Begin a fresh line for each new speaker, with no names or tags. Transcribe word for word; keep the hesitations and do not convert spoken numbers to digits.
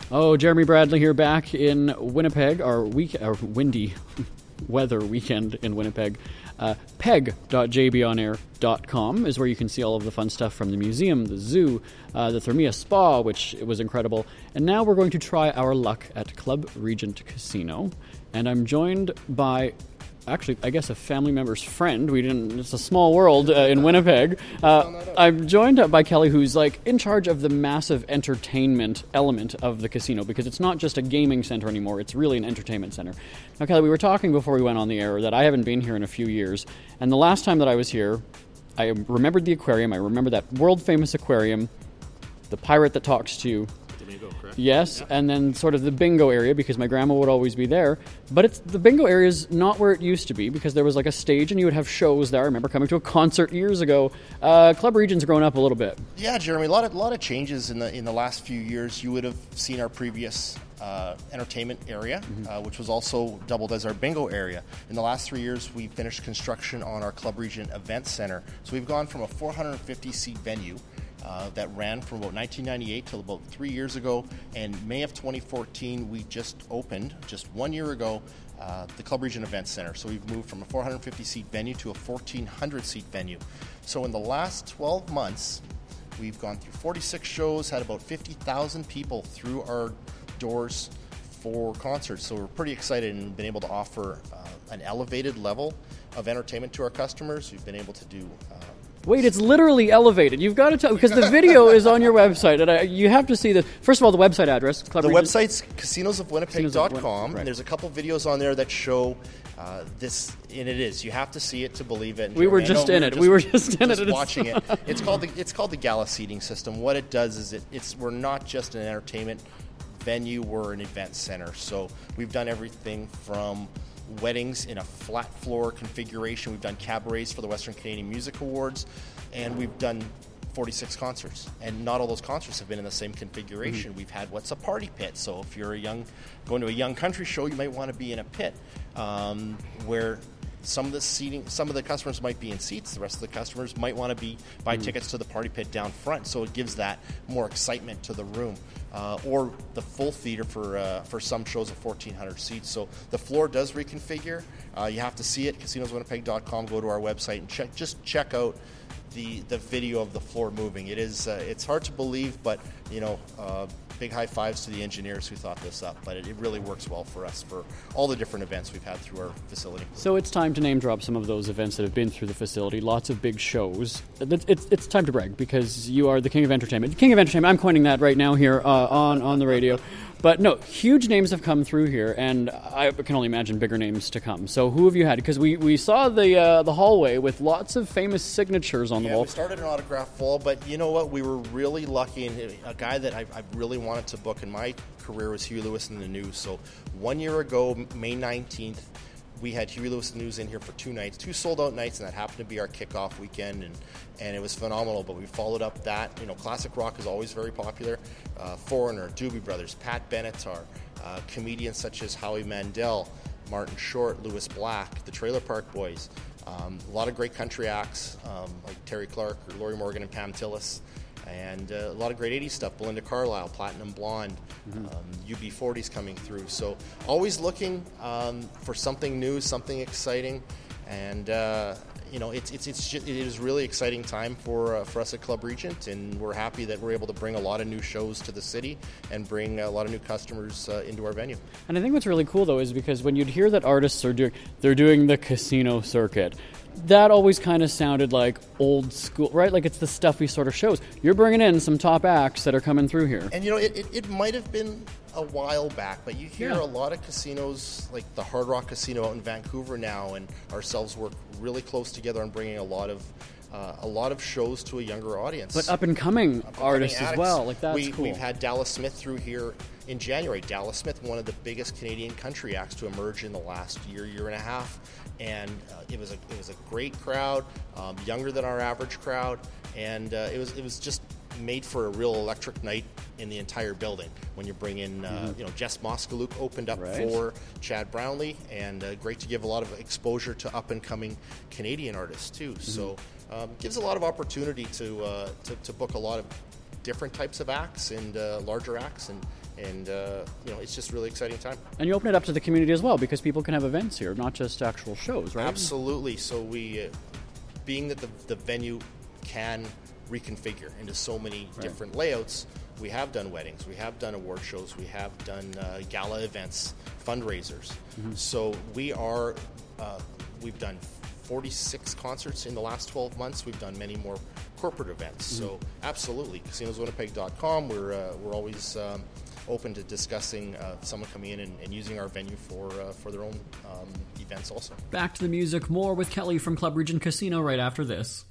Oh, Jeremy Bradley here, back in Winnipeg, our week, our windy weather weekend in Winnipeg. Uh, peg dot j b on air dot com is where you can see all of the fun stuff from the museum, the zoo, uh, the Thermia Spa, which was incredible. And now we're going to try our luck at Club Regent Casino. And I'm joined by, actually, I guess a family member's friend. We didn't. It's a small world uh, in Winnipeg. Uh, I'm joined by Kelly, who's like in charge of the massive entertainment element of the casino, because it's not just a gaming center anymore. It's really an entertainment center. Now, Kelly, we were talking before we went on the air that I haven't been here in a few years, and the last time that I was here, I remembered the aquarium. I remember that world famous aquarium, the pirate that talks to you.
Bingo, correct?
Yes,
yeah.
And then sort of the bingo area, because my grandma would always be there. But it's the bingo area is not where it used to be, because there was like a stage and you would have shows there. I remember coming to a concert years ago. Uh, Club Regent's grown up a little bit.
Yeah, Jeremy, a lot of a lot of changes in the in the last few years. You would have seen our previous uh, entertainment area, mm-hmm. uh, which was also doubled as our bingo area. In the last three years, we finished construction on our Club Regent Event Center. So we've gone from a four hundred fifty seat venue Uh, that ran from about nineteen ninety-eight till about three years ago. And May of twenty fourteen, we just opened, just one year ago, uh, the Club Regent Event Center. So we've moved from a four hundred fifty seat venue to a fourteen hundred seat venue. So in the last twelve months, we've gone through forty-six shows, had about fifty thousand people through our doors for concerts. So we're pretty excited and been able to offer uh, an elevated level of entertainment to our customers. We've been able to do uh,
Wait, it's literally elevated. You've got to tell, because the video is on your website, and I, you have to see the, first of all, the website address.
Club the Regent. Website's casinos of winnipeg dot com,
right.
and there's a couple videos on there that show uh, this, and it is. You have to see it to believe it.
We were just in it. We were just in it.
Just watching it. It's called the it's called the Gala seating system. What it does is it it's we're not just an entertainment venue, we're an event center. So we've done everything from weddings in a flat floor configuration. We've done cabarets for the Western Canadian Music Awards, and we've done forty-six concerts. And not all those concerts have been in the same configuration. Mm-hmm. We've had what's a party pit. So if you're a young going to a young country show, you might want to be in a pit um, where some of the seating, some of the customers might be in seats. The rest of the customers might want to be buy mm. tickets to the party pit down front. So it gives that more excitement to the room. Uh, or the full theater for uh, for some shows of fourteen hundred seats. So the floor does reconfigure. Uh, you have to see it. casinos winnipeg dot com. Go to our website and check. Just check out the the video of the floor moving. It is uh, it's hard to believe, but you know. Uh, Big high fives to the engineers who thought this up, but it, it really works well for us for all the different events we've had through our facility.
So it's time to name drop some of those events that have been through the facility. Lots of big shows. It's, it's, it's time to brag, because you are the king of entertainment. The king of entertainment. I'm coining that right now here uh, on on the radio. But no, huge names have come through here, and I can only imagine bigger names to come. So who have you had? Because we, we saw the uh, the hallway with lots of famous signatures on
yeah,
the wall.
We started an autograph wall, but you know what? We were really lucky, and a guy that I, I really wanted to book in my career was Huey Lewis and the News. So one year ago, May nineteenth, we had Huey Lewis and the News in here for two nights, two sold-out nights, and that happened to be our kickoff weekend, and, and it was phenomenal. But we followed up that. You know, classic rock is always very popular. Uh, Foreigner, Doobie Brothers, Pat Benatar, uh, comedians such as Howie Mandel, Martin Short, Lewis Black, the Trailer Park Boys. Um, a lot of great country acts um, like Terry Clark, or Laurie Morgan, and Pam Tillis. And uh, a lot of great eighties stuff. Belinda Carlisle, Platinum Blonde, mm-hmm. um, U B forty's coming through. So always looking um, for something new, something exciting. And, uh, you know, it's, it's, it's just, it is really exciting time for, uh, for us at Club Regent. And we're happy that we're able to bring a lot of new shows to the city and bring a lot of new customers uh, into our venue.
And I think what's really cool, though, is because when you'd hear that artists are doing, they're doing the casino circuit, that always kind of sounded like old school, right? Like it's the stuffy sort of shows. You're bringing in some top acts that are coming through here.
And, you know, it, it, it might have been a while back, but you hear
yeah.
a lot of casinos, like the Hard Rock Casino out in Vancouver now, and ourselves work really close together on bringing a lot of uh, a lot of shows to a younger audience.
But up-and-coming up artists as well, like that's
we,
cool.
We've had Dallas Smith through here in January. Dallas Smith, one of the biggest Canadian country acts to emerge in the last year, year and a half. And uh, it was a it was a great crowd, um, younger than our average crowd, and uh, it was it was just made for a real electric night in the entire building. When you bring in, uh, mm-hmm. you know, Jess Moskaluk opened up
right.
for Chad Brownlee, and uh, great to give a lot of exposure to up and coming Canadian artists too. Mm-hmm. So um, gives a lot of opportunity to, uh, to to book a lot of different types of acts and uh, larger acts, and And, uh, you know, it's just a really exciting time.
And you open it up to the community as well, because people can have events here, not just actual shows, right?
Absolutely. So we, uh, being that the, the venue can reconfigure into so many right. different layouts, we have done weddings, we have done award shows, we have done uh, gala events, fundraisers. Mm-hmm. So we are, uh, we've done forty-six concerts in the last twelve months. We've done many more corporate events. Mm-hmm. So absolutely, casinos winnipeg dot com. We're uh, we're always um, open to discussing uh, someone coming in and, and using our venue for uh, for their own um, events also.
Back to the music, more with Kelly from Club Regent Casino right after this.